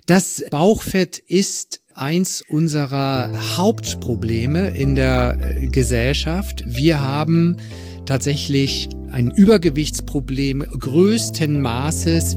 Das Bauchfett ist eins unserer Hauptprobleme in der Gesellschaft. Wir haben tatsächlich ein Übergewichtsproblem größten Maßes.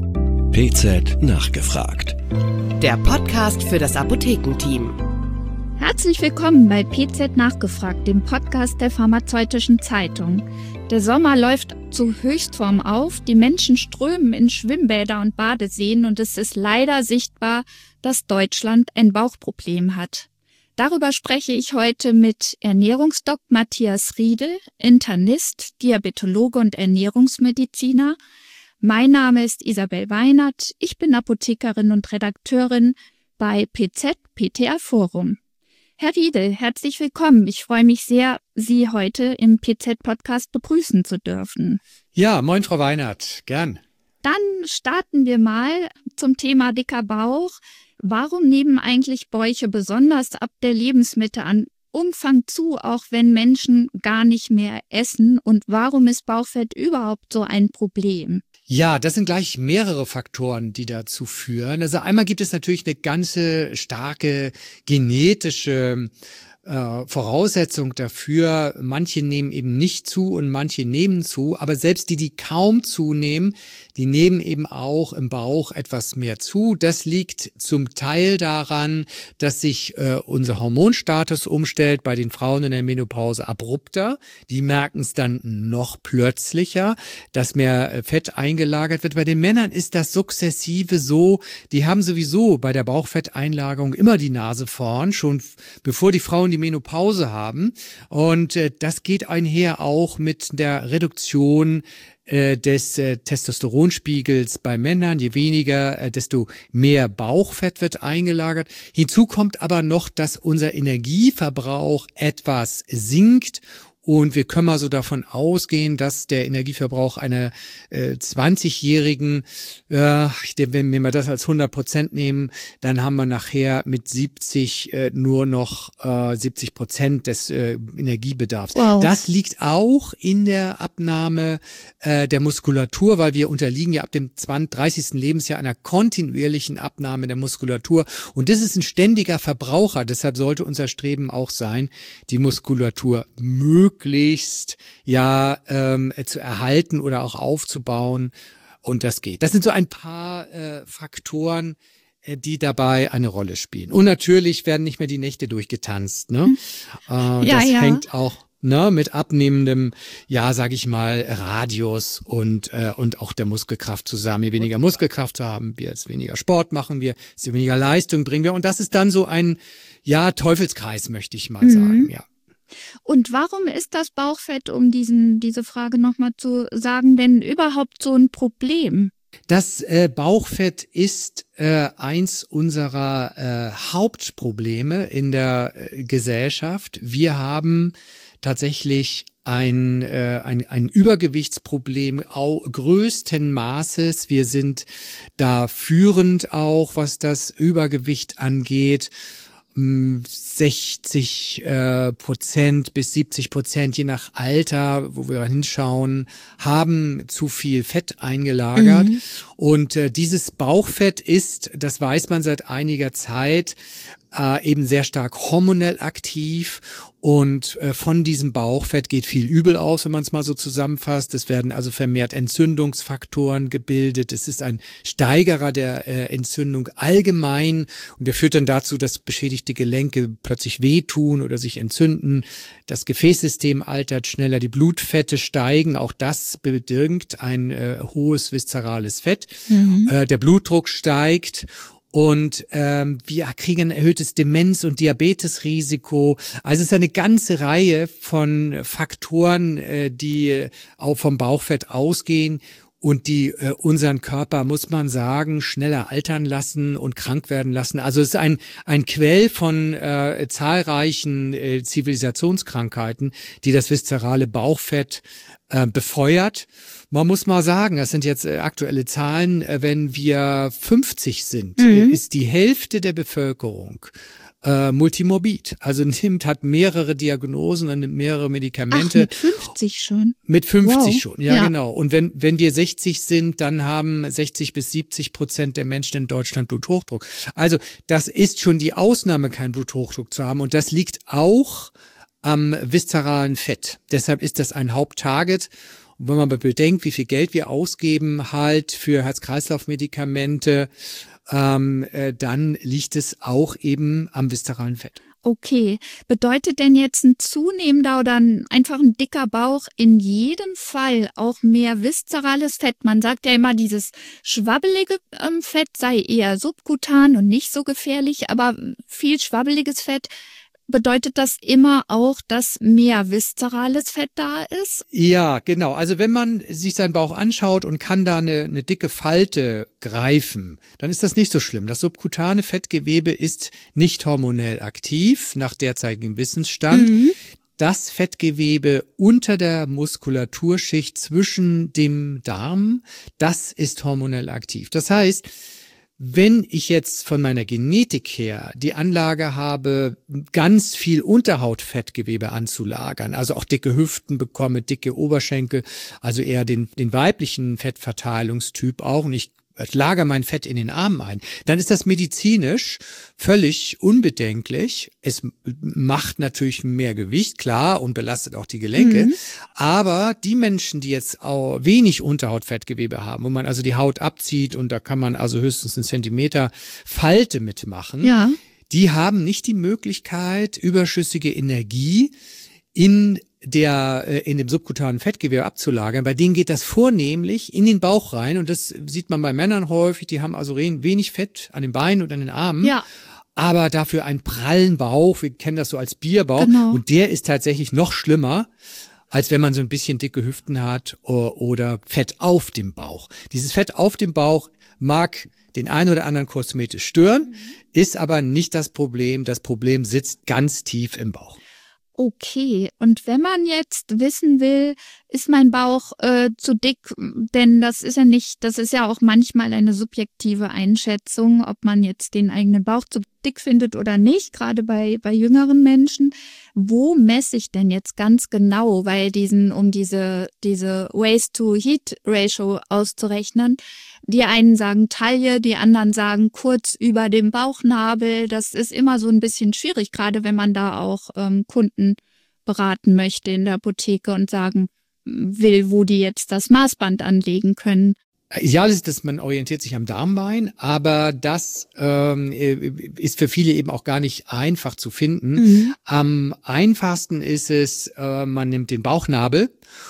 PZ nachgefragt. Der Podcast für das Apothekenteam. Herzlich willkommen bei PZ nachgefragt, dem Podcast der Pharmazeutischen Zeitung. Der Sommer läuft zu Höchstform auf, die Menschen strömen in Schwimmbäder und Badeseen und es ist leider sichtbar, dass Deutschland ein Bauchproblem hat. Darüber spreche ich heute mit Ernährungsdoc Matthias Riedel, Internist, Diabetologe und Ernährungsmediziner. Mein Name ist Isabel Weinert, ich bin Apothekerin und Redakteurin bei PZ PTA Forum. Herr Riedel, herzlich willkommen. Ich freue mich sehr, Sie heute im PZ-Podcast begrüßen zu dürfen. Ja, moin Frau Weinert, gern. Dann starten wir mal zum Thema dicker Bauch. Warum nehmen eigentlich Bäuche besonders ab der Lebensmitte an Umfang zu, auch wenn Menschen gar nicht mehr essen? Und warum ist Bauchfett überhaupt so ein Problem? Ja, das sind gleich mehrere Faktoren, die dazu führen. Also einmal gibt es natürlich eine ganze starke genetische Voraussetzung dafür. Manche nehmen eben nicht zu und manche nehmen zu, aber selbst die kaum zunehmen, die nehmen eben auch im Bauch etwas mehr zu. Das liegt zum Teil daran, dass sich unser Hormonstatus umstellt, bei den Frauen in der Menopause abrupter. Die merken es dann noch plötzlicher, dass mehr Fett eingelagert wird. Bei den Männern ist das sukzessive so, die haben sowieso bei der Bauchfetteinlagerung immer die Nase vorn, schon bevor die Frauen die Menopause haben. Und das geht einher auch mit der Reduktion des Testosteronspiegels bei Männern. Je weniger, desto mehr Bauchfett wird eingelagert. Hinzu kommt aber noch, dass unser Energieverbrauch etwas sinkt. Und wir können mal so davon ausgehen, dass der Energieverbrauch einer 20-Jährigen, wenn wir das als 100% nehmen, dann haben wir nachher mit 70 nur noch 70% des Energiebedarfs. Wow. Das liegt auch in der Abnahme der Muskulatur, weil wir unterliegen ja ab dem 30. Lebensjahr einer kontinuierlichen Abnahme der Muskulatur. Und das ist ein ständiger Verbraucher. Deshalb sollte unser Streben auch sein, die Muskulatur möglichst zu erhalten oder auch aufzubauen, und das geht. Das sind so ein paar Faktoren, die dabei eine Rolle spielen. Und natürlich werden nicht mehr die Nächte durchgetanzt, ne? Das hängt auch mit abnehmendem, sage ich mal, Radius und auch der Muskelkraft zusammen. Je weniger Muskelkraft haben wir, desto weniger Sport machen wir, desto weniger Leistung bringen wir. Und das ist dann so ein, Teufelskreis, möchte ich mal sagen, ja. Und warum ist das Bauchfett, um diese Frage nochmal zu sagen, denn überhaupt so ein Problem? Das Bauchfett ist eins unserer Hauptprobleme in der Gesellschaft. Wir haben tatsächlich ein Übergewichtsproblem größten Maßes. Wir sind da führend auch, was das Übergewicht angeht. 60% bis 70%, je nach Alter, wo wir hinschauen, haben zu viel Fett eingelagert. Und dieses Bauchfett ist, das weiß man seit einiger Zeit, eben sehr stark hormonell aktiv. Und von diesem Bauchfett geht viel Übel aus, wenn man es mal so zusammenfasst. Es werden also vermehrt Entzündungsfaktoren gebildet. Es ist ein Steigerer der Entzündung allgemein. Und der führt dann dazu, dass beschädigte Gelenke plötzlich wehtun oder sich entzünden. Das Gefäßsystem altert schneller, die Blutfette steigen. Auch das bedingt ein hohes viszerales Fett. Der Blutdruck steigt. Und wir kriegen ein erhöhtes Demenz- und Diabetesrisiko. Also es ist eine ganze Reihe von Faktoren, die auch vom Bauchfett ausgehen und die unseren Körper, muss man sagen, schneller altern lassen und krank werden lassen. Also es ist ein Quell von zahlreichen Zivilisationskrankheiten, die das viszerale Bauchfett befeuert. Man muss mal sagen, das sind jetzt aktuelle Zahlen, wenn wir 50 sind, ist die Hälfte der Bevölkerung multimorbid, also hat mehrere Diagnosen und nimmt mehrere Medikamente. Ach, mit 50 schon? Mit 50 wow. schon, ja, genau. Und wenn wir 60 sind, dann haben 60-70% der Menschen in Deutschland Bluthochdruck. Also das ist schon die Ausnahme, keinen Bluthochdruck zu haben. Und das liegt auch am viszeralen Fett. Deshalb ist das ein Haupttarget. Und wenn man bedenkt, wie viel Geld wir ausgeben halt für Herz-Kreislauf-Medikamente, dann liegt es auch eben am viszeralen Fett. Okay, bedeutet denn jetzt ein zunehmender oder einfach ein dicker Bauch in jedem Fall auch mehr viszerales Fett? Man sagt ja immer, dieses schwabbelige Fett sei eher subkutan und nicht so gefährlich, aber viel schwabbeliges Fett, bedeutet das immer auch, dass mehr viszerales Fett da ist? Ja, genau. Also wenn man sich seinen Bauch anschaut und kann da eine dicke Falte greifen, dann ist das nicht so schlimm. Das subkutane Fettgewebe ist nicht hormonell aktiv, nach derzeitigem Wissensstand. Mhm. Das Fettgewebe unter der Muskulaturschicht zwischen dem Darm, das ist hormonell aktiv. Das heißt, wenn ich jetzt von meiner Genetik her die Anlage habe, ganz viel Unterhautfettgewebe anzulagern, also auch dicke Hüften bekomme, dicke Oberschenkel, also eher den weiblichen Fettverteilungstyp auch, und ich lagere mein Fett in den Armen ein, dann ist das medizinisch völlig unbedenklich. Es macht natürlich mehr Gewicht, klar, und belastet auch die Gelenke. Aber die Menschen, die jetzt auch wenig Unterhautfettgewebe haben, wo man also die Haut abzieht und da kann man also höchstens 1 Zentimeter Falte mitmachen, Ja. die haben nicht die Möglichkeit, überschüssige Energie in dem subkutanen Fettgewebe abzulagern. Bei denen geht das vornehmlich in den Bauch rein, und das sieht man bei Männern häufig, die haben also wenig Fett an den Beinen und an den Armen. Ja. Aber dafür einen prallen Bauch, wir kennen das so als Bierbauch, Genau. und der ist tatsächlich noch schlimmer, als wenn man so ein bisschen dicke Hüften hat oder Fett auf dem Bauch. Dieses Fett auf dem Bauch mag den einen oder anderen kosmetisch stören, ist aber nicht das Problem. Das Problem sitzt ganz tief im Bauch. Okay, und wenn man jetzt wissen will, ist mein Bauch zu dick, denn das ist ja auch manchmal eine subjektive Einschätzung, ob man jetzt den eigenen Bauch zu dick findet oder nicht, gerade bei jüngeren Menschen. Wo messe ich denn jetzt ganz genau, weil um diese Waist-to-Heat-Ratio auszurechnen, die einen sagen Taille, die anderen sagen kurz über dem Bauchnabel. Das ist immer so ein bisschen schwierig, gerade wenn man da auch Kunden beraten möchte in der Apotheke und sagen will, wo die jetzt das Maßband anlegen können. Ideal ist, dass man orientiert sich am Darmbein, aber das ist für viele eben auch gar nicht einfach zu finden. Am einfachsten ist es, man nimmt den Bauchnabel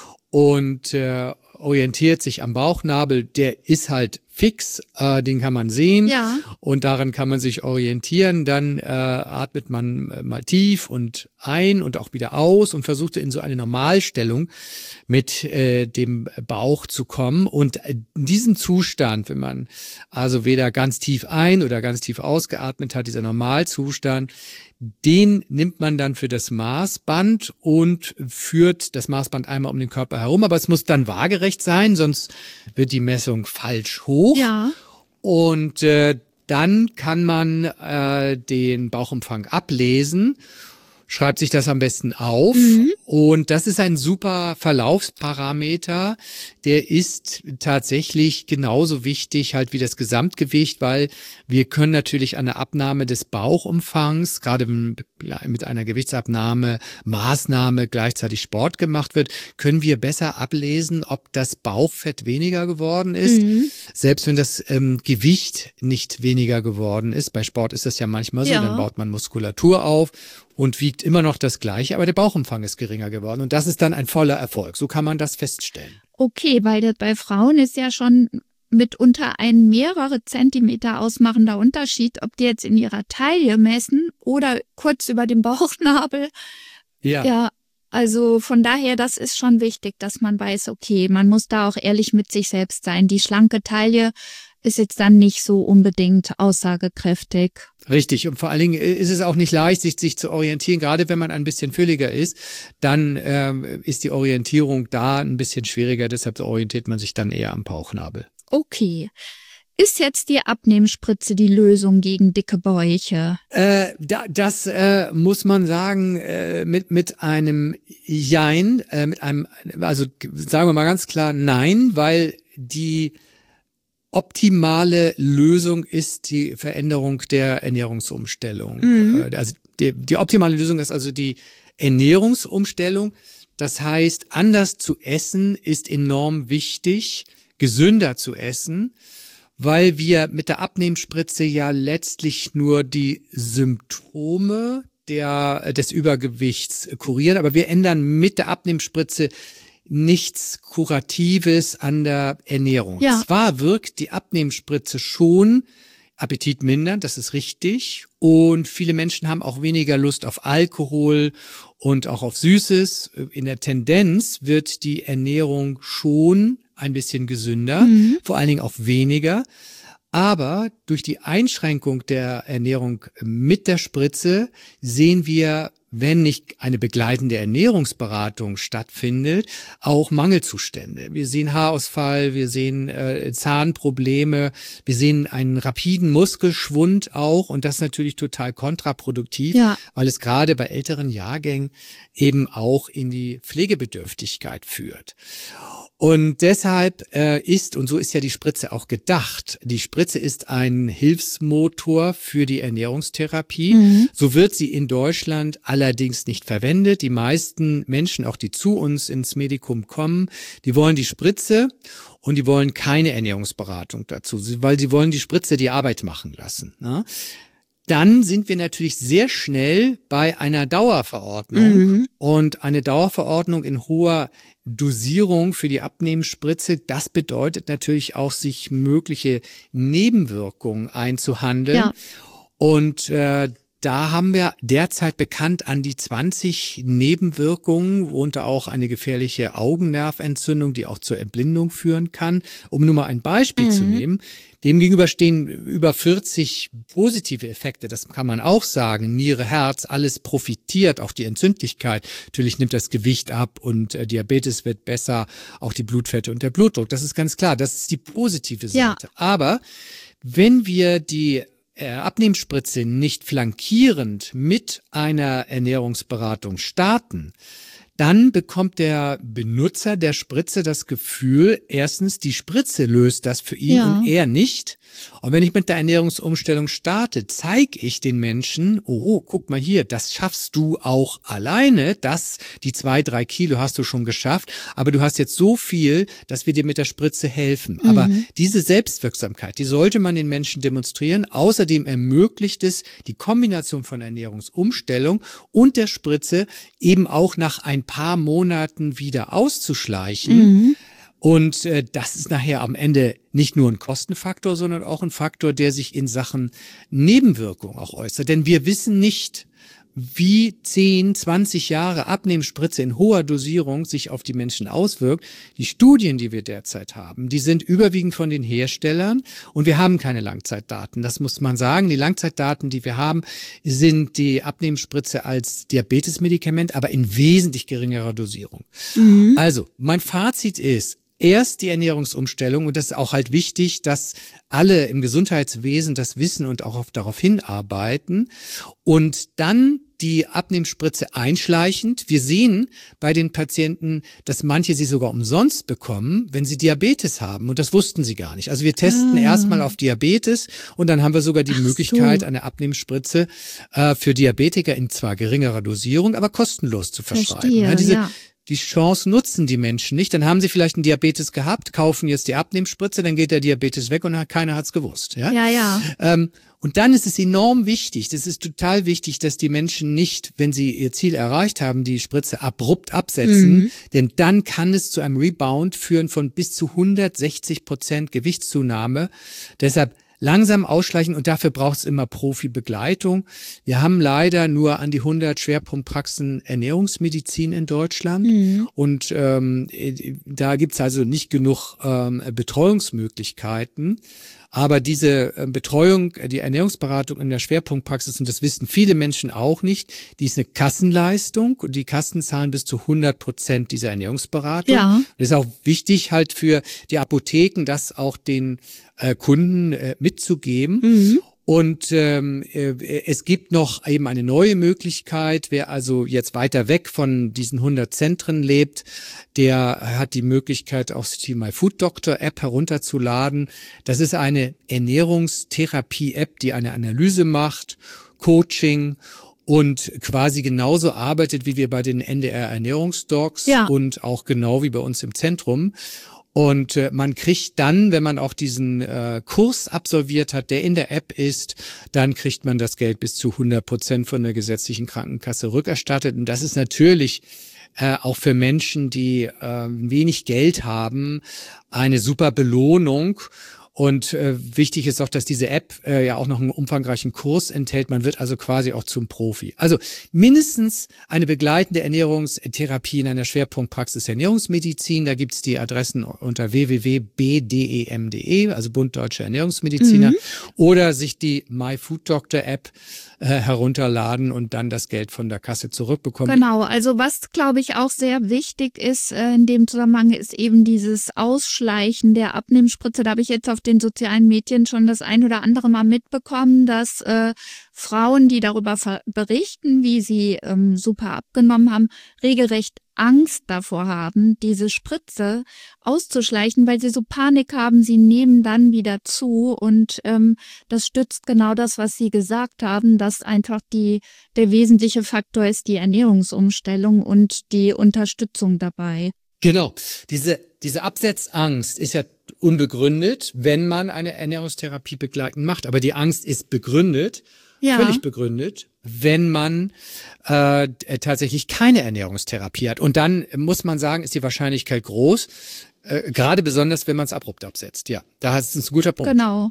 und orientiert sich am Bauchnabel. Der ist halt fix, den kann man sehen, Ja. und daran kann man sich orientieren. Dann atmet man mal tief und ein und auch wieder aus und versucht in so eine Normalstellung mit dem Bauch zu kommen. Und diesen Zustand, wenn man also weder ganz tief ein oder ganz tief ausgeatmet hat, dieser Normalzustand, den nimmt man dann für das Maßband und führt das Maßband einmal um den Körper herum. Aber es muss dann waagerecht sein, sonst wird die Messung falsch hoch. Ja. Und dann kann man den Bauchumfang ablesen, schreibt sich das am besten auf. Und das ist ein super Verlaufsparameter. Der ist tatsächlich genauso wichtig halt wie das Gesamtgewicht, weil wir können natürlich an der Abnahme des Bauchumfangs, gerade wenn mit einer Gewichtsabnahme Maßnahme gleichzeitig Sport gemacht wird, können wir besser ablesen, ob das Bauchfett weniger geworden ist. Selbst wenn das Gewicht nicht weniger geworden ist. Bei Sport ist das ja manchmal so, Ja. dann baut man Muskulatur auf und wiegt immer noch das Gleiche, aber der Bauchumfang ist geringer geworden. Und das ist dann ein voller Erfolg. So kann man das feststellen. Okay, weil das bei Frauen ist ja schon mitunter ein mehrere Zentimeter ausmachender Unterschied, ob die jetzt in ihrer Taille messen oder kurz über dem Bauchnabel. Ja, also von daher, das ist schon wichtig, dass man weiß, okay, man muss da auch ehrlich mit sich selbst sein. Die schlanke Taille ist jetzt dann nicht so unbedingt aussagekräftig. Richtig. Und vor allen Dingen ist es auch nicht leicht, sich zu orientieren. Gerade wenn man ein bisschen fülliger ist, dann ist die Orientierung da ein bisschen schwieriger. Deshalb orientiert man sich dann eher am Bauchnabel. Okay. Ist jetzt die Abnehmspritze die Lösung gegen dicke Bäuche? Das muss man sagen mit einem Jein, also sagen wir mal ganz klar Nein, weil die optimale Lösung ist die Veränderung der Ernährungsumstellung. Also die optimale Lösung ist also die Ernährungsumstellung. Das heißt, anders zu essen ist enorm wichtig, gesünder zu essen, weil wir mit der Abnehmspritze ja letztlich nur die Symptome des Übergewichts kurieren, aber wir ändern mit der Abnehmspritze nichts Kuratives an der Ernährung. Ja. Zwar wirkt die Abnehmspritze schon appetitmindernd, das ist richtig, und viele Menschen haben auch weniger Lust auf Alkohol und auch auf Süßes. In der Tendenz wird die Ernährung schon ein bisschen gesünder, vor allen Dingen auch weniger. Aber durch die Einschränkung der Ernährung mit der Spritze sehen wir, wenn nicht eine begleitende Ernährungsberatung stattfindet, auch Mangelzustände. Wir sehen Haarausfall, wir sehen Zahnprobleme, wir sehen einen rapiden Muskelschwund auch, und das ist natürlich total kontraproduktiv, weil es gerade bei älteren Jahrgängen eben auch in die Pflegebedürftigkeit führt. Und deshalb und so ist ja die Spritze auch gedacht. Die Spritze ist ein Hilfsmotor für die Ernährungstherapie. So wird sie in Deutschland allerdings nicht verwendet. Die meisten Menschen, auch die zu uns ins Medikum kommen, die wollen die Spritze und die wollen keine Ernährungsberatung dazu, weil sie wollen die Spritze die Arbeit machen lassen, ne? Dann sind wir natürlich sehr schnell bei einer Dauerverordnung. Und eine Dauerverordnung in hoher Dosierung für die Abnehmspritze, das bedeutet natürlich auch, sich mögliche Nebenwirkungen einzuhandeln. Ja. Und da haben wir derzeit bekannt an die 20 Nebenwirkungen, worunter auch eine gefährliche Augennerventzündung, die auch zur Entblindung führen kann. Um nur mal ein Beispiel zu nehmen. Demgegenüber stehen über 40 positive Effekte, das kann man auch sagen. Niere, Herz, alles profitiert, auch die Entzündlichkeit. Natürlich nimmt das Gewicht ab und Diabetes wird besser, auch die Blutfette und der Blutdruck. Das ist ganz klar, das ist die positive Seite. Ja. Aber wenn wir die Abnehmspritze nicht flankierend mit einer Ernährungsberatung starten, dann bekommt der Benutzer der Spritze das Gefühl, erstens, die Spritze löst das für ihn und er nicht. Und wenn ich mit der Ernährungsumstellung starte, zeige ich den Menschen, oh, guck mal hier, das schaffst du auch alleine, die 2-3 Kilo hast du schon geschafft, aber du hast jetzt so viel, dass wir dir mit der Spritze helfen. Aber diese Selbstwirksamkeit, die sollte man den Menschen demonstrieren. Außerdem ermöglicht es die Kombination von Ernährungsumstellung und der Spritze eben auch nach ein paar Monaten wieder auszuschleichen. Und das ist nachher am Ende nicht nur ein Kostenfaktor, sondern auch ein Faktor, der sich in Sachen Nebenwirkung auch äußert. Denn wir wissen nicht, wie 10, 20 Jahre Abnehmspritze in hoher Dosierung sich auf die Menschen auswirkt. Die Studien, die wir derzeit haben, die sind überwiegend von den Herstellern und wir haben keine Langzeitdaten. Das muss man sagen. Die Langzeitdaten, die wir haben, sind die Abnehmspritze als Diabetesmedikament, aber in wesentlich geringerer Dosierung. Also, mein Fazit ist, erst die Ernährungsumstellung, und das ist auch halt wichtig, dass alle im Gesundheitswesen das wissen und auch darauf hinarbeiten, und dann die Abnehmspritze einschleichend. Wir sehen bei den Patienten, dass manche sie sogar umsonst bekommen, wenn sie Diabetes haben, und das wussten sie gar nicht. Also wir testen erstmal auf Diabetes und dann haben wir sogar die Möglichkeit, eine Abnehmspritze für Diabetiker in zwar geringerer Dosierung, aber kostenlos zu verschreiben. Die Chance nutzen die Menschen nicht. Dann haben sie vielleicht einen Diabetes gehabt, kaufen jetzt die Abnehmspritze, dann geht der Diabetes weg und keiner hat's gewusst. Und dann ist es enorm wichtig, das ist total wichtig, dass die Menschen nicht, wenn sie ihr Ziel erreicht haben, die Spritze abrupt absetzen, denn dann kann es zu einem Rebound führen von bis zu 160% Gewichtszunahme. Deshalb langsam ausschleichen, und dafür braucht es immer Profibegleitung. Wir haben leider nur an die 100 Schwerpunktpraxen Ernährungsmedizin in Deutschland und da gibt's also nicht genug Betreuungsmöglichkeiten. Aber diese Betreuung, die Ernährungsberatung in der Schwerpunktpraxis, und das wissen viele Menschen auch nicht, die ist eine Kassenleistung und die Kassen zahlen bis zu 100% dieser Ernährungsberatung. Ja. Das ist auch wichtig halt für die Apotheken, das auch den Kunden mitzugeben. Mhm. Und es gibt noch eben eine neue Möglichkeit. Wer also jetzt weiter weg von diesen 100 Zentren lebt, der hat die Möglichkeit, auch die MyFoodDoctor-App herunterzuladen. Das ist eine Ernährungstherapie-App, die eine Analyse macht, Coaching und quasi genauso arbeitet, wie wir bei den NDR Ernährungsdocs und auch genau wie bei uns im Zentrum. Und man kriegt dann, wenn man auch diesen Kurs absolviert hat, der in der App ist, dann kriegt man das Geld bis zu 100% von der gesetzlichen Krankenkasse rückerstattet. Und das ist natürlich auch für Menschen, die wenig Geld haben, eine super Belohnung. Und wichtig ist auch, dass diese App ja auch noch einen umfangreichen Kurs enthält. Man wird also quasi auch zum Profi. Also mindestens eine begleitende Ernährungstherapie in einer Schwerpunktpraxis Ernährungsmedizin. Da gibt's die Adressen unter www.bdem.de, also Bund Deutscher Ernährungsmediziner, oder sich die MyFoodDoctor-App herunterladen und dann das Geld von der Kasse zurückbekommen. Genau, also was, glaube ich, auch sehr wichtig ist in dem Zusammenhang, ist eben dieses Ausschleichen der Abnehmspritze. Da habe ich jetzt auf den sozialen Medien schon das ein oder andere Mal mitbekommen, dass Frauen, die darüber berichten, wie sie super abgenommen haben, regelrecht Angst davor haben, diese Spritze auszuschleichen, weil sie so Panik haben, sie nehmen dann wieder zu und das stützt genau das, was Sie gesagt haben, dass einfach der wesentliche Faktor ist die Ernährungsumstellung und die Unterstützung dabei. Genau, diese Absetzangst ist ja unbegründet, wenn man eine Ernährungstherapie begleitend macht, aber die Angst ist begründet, völlig begründet, wenn man tatsächlich keine Ernährungstherapie hat. Und dann muss man sagen, ist die Wahrscheinlichkeit groß, gerade besonders, wenn man es abrupt absetzt. Ja, da ist es ein guter Punkt. Genau.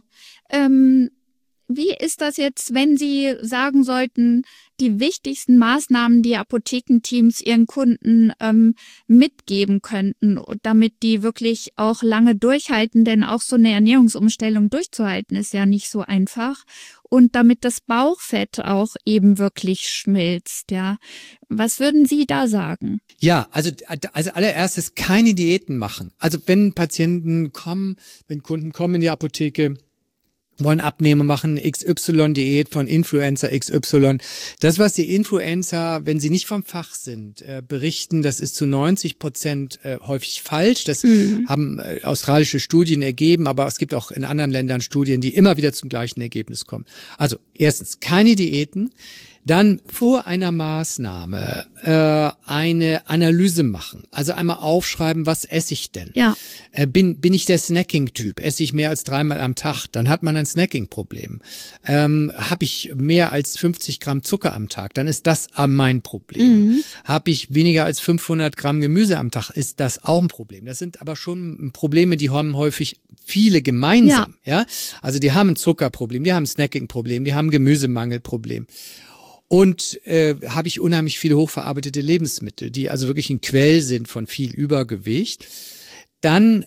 Wie ist das jetzt, wenn Sie sagen sollten, die wichtigsten Maßnahmen, die Apothekenteams ihren Kunden mitgeben könnten, damit die wirklich auch lange durchhalten, denn auch so eine Ernährungsumstellung durchzuhalten ist ja nicht so einfach. Und damit das Bauchfett auch eben wirklich schmilzt, ja. Was würden Sie da sagen? Ja, also allererstes keine Diäten machen. Also wenn Kunden kommen in die Apotheke, wollen Abnehmer machen, XY-Diät von Influencer XY. Das, was die Influencer, wenn sie nicht vom Fach sind, berichten, das ist zu 90% häufig falsch. Das haben australische Studien ergeben, aber es gibt auch in anderen Ländern Studien, die immer wieder zum gleichen Ergebnis kommen. Also erstens, keine Diäten. Dann vor einer Maßnahme eine Analyse machen. Also einmal aufschreiben, was esse ich denn? Ja. Bin ich der Snacking-Typ? Esse ich mehr als 3-mal am Tag? Dann hat man ein Snacking-Problem. Habe ich mehr als 50 Gramm Zucker am Tag? Dann ist das mein Problem. Habe ich weniger als 500 Gramm Gemüse am Tag? Ist das auch ein Problem? Das sind aber schon Probleme, die haben häufig viele gemeinsam. Ja? Also die haben ein Zuckerproblem, die haben ein Snacking-Problem, die haben ein Gemüsemangelproblem. Und habe ich unheimlich viele hochverarbeitete Lebensmittel, die also wirklich ein Quell sind von viel Übergewicht. Dann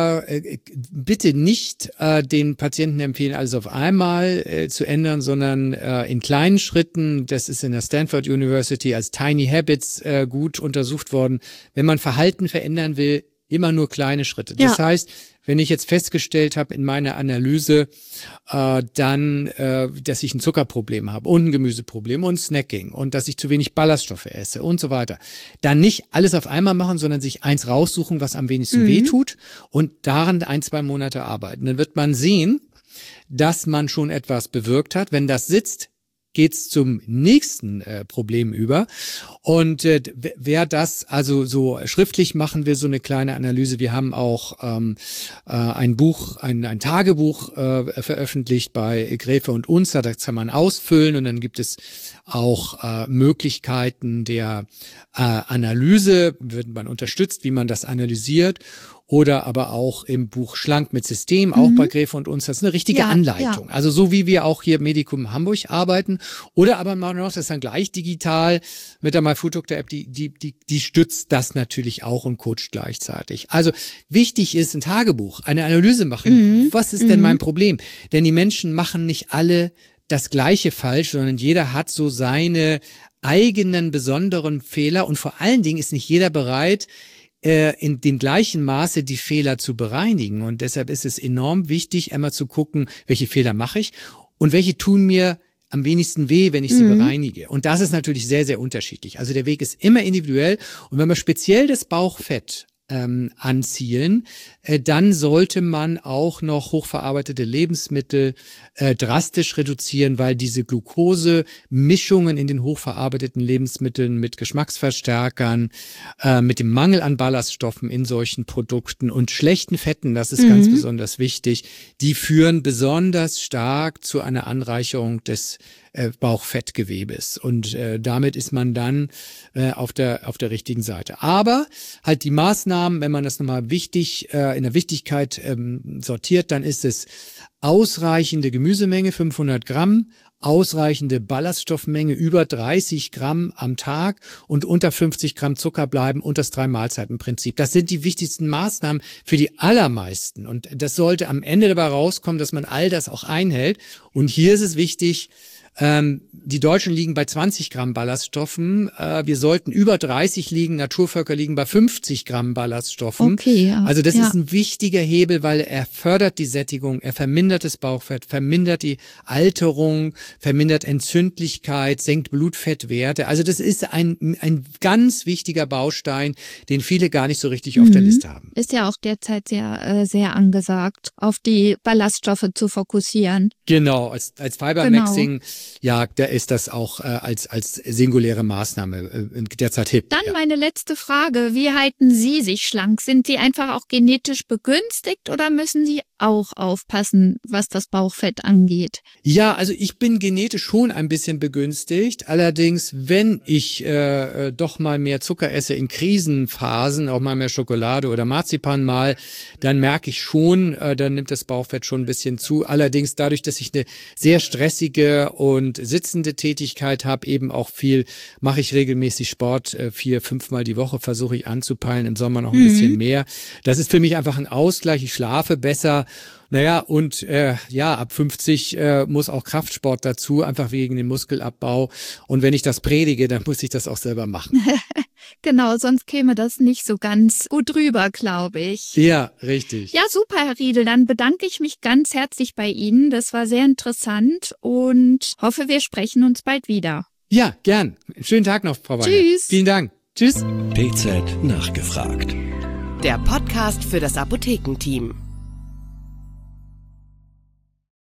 bitte nicht den Patienten empfehlen, alles auf einmal zu ändern, sondern in kleinen Schritten. Das ist in der Stanford University als Tiny Habits gut untersucht worden. Wenn man Verhalten verändern will, immer nur kleine Schritte. Das heißt, wenn ich jetzt festgestellt habe in meiner Analyse, dass ich ein Zuckerproblem habe und ein Gemüseproblem und Snacking und dass ich zu wenig Ballaststoffe esse und so weiter, dann nicht alles auf einmal machen, sondern sich eins raussuchen, was am wenigsten wehtut und daran 1-2 Monate arbeiten. Dann wird man sehen, dass man schon etwas bewirkt hat. Wenn das sitzt, geht's zum nächsten Problem über. Und wer das also so schriftlich machen will, so eine kleine Analyse, wir haben auch ein Tagebuch veröffentlicht bei Gräfe und Unzer, das kann man ausfüllen und dann gibt es auch Möglichkeiten der Analyse, wird man unterstützt, wie man das analysiert. oder aber auch im Buch Schlank mit System, auch bei Gräfe und uns. Das ist eine richtige Anleitung. Also so wie wir auch hier im Medikum Hamburg arbeiten oder aber noch, das ist dann gleich digital mit der MyFoodDoctor-App, die stützt das natürlich auch und coacht gleichzeitig. Also wichtig ist ein Tagebuch, eine Analyse machen. Was ist denn mein Problem? Denn die Menschen machen nicht alle das Gleiche falsch, sondern jeder hat so seine eigenen besonderen Fehler und vor allen Dingen ist nicht jeder bereit, in dem gleichen Maße die Fehler zu bereinigen. Und deshalb ist es enorm wichtig, einmal zu gucken, welche Fehler mache ich und welche tun mir am wenigsten weh, wenn ich sie bereinige. Und das ist natürlich sehr, sehr unterschiedlich. Also der Weg ist immer individuell. Und wenn wir speziell das Bauchfett anzielen, dann sollte man auch noch hochverarbeitete Lebensmittel drastisch reduzieren, weil diese Glukosemischungen in den hochverarbeiteten Lebensmitteln mit Geschmacksverstärkern, mit dem Mangel an Ballaststoffen in solchen Produkten und schlechten Fetten, das ist ganz besonders wichtig, die führen besonders stark zu einer Anreicherung des Bauchfettgewebes und damit ist man dann auf der richtigen Seite. Aber halt die Maßnahmen, wenn man das nochmal in der Wichtigkeit sortiert, dann ist es ausreichende Gemüsemenge, 500 Gramm, ausreichende Ballaststoffmenge, über 30 Gramm am Tag und unter 50 Gramm Zucker bleiben und das 3-Mahlzeiten-Prinzip. Das sind die wichtigsten Maßnahmen für die allermeisten und das sollte am Ende dabei rauskommen, dass man all das auch einhält. Und hier ist es wichtig, die Deutschen liegen bei 20 Gramm Ballaststoffen. Wir sollten über 30 liegen. Naturvölker liegen bei 50 Gramm Ballaststoffen. Okay, ja. Also das ist ein wichtiger Hebel, weil er fördert die Sättigung, er vermindert das Bauchfett, vermindert die Alterung, vermindert Entzündlichkeit, senkt Blutfettwerte. Also das ist ein ganz wichtiger Baustein, den viele gar nicht so richtig auf der Liste haben. Ist ja auch derzeit sehr angesagt, auf die Ballaststoffe zu fokussieren. Genau, als Fibermaxing, ja, da ist das auch als singuläre Maßnahme derzeit hip. Dann meine letzte Frage, wie halten Sie sich schlank? Sind Sie einfach auch genetisch begünstigt oder müssen Sie auch aufpassen, was das Bauchfett angeht? Ja, also ich bin genetisch schon ein bisschen begünstigt. Allerdings, wenn ich doch mal mehr Zucker esse in Krisenphasen, auch mal mehr Schokolade oder Marzipan mal, dann merke ich schon, dann nimmt das Bauchfett schon ein bisschen zu. Allerdings dadurch, dass ich eine sehr stressige und sitzende Tätigkeit habe, eben auch mache ich regelmäßig Sport, 4-5 Mal die Woche versuche ich anzupeilen, im Sommer noch ein bisschen mehr. Das ist für mich einfach ein Ausgleich, ich schlafe besser. Naja, und ab 50 muss auch Kraftsport dazu, einfach wegen dem Muskelabbau. Und wenn ich das predige, dann muss ich das auch selber machen. Genau, sonst käme das nicht so ganz gut rüber, glaube ich. Ja, richtig. Ja, super, Herr Riedel. Dann bedanke ich mich ganz herzlich bei Ihnen. Das war sehr interessant und hoffe, wir sprechen uns bald wieder. Ja, gern. Schönen Tag noch, Frau Weiner. Tschüss. Vielen Dank. Tschüss. PZ nachgefragt. Der Podcast für das Apothekenteam.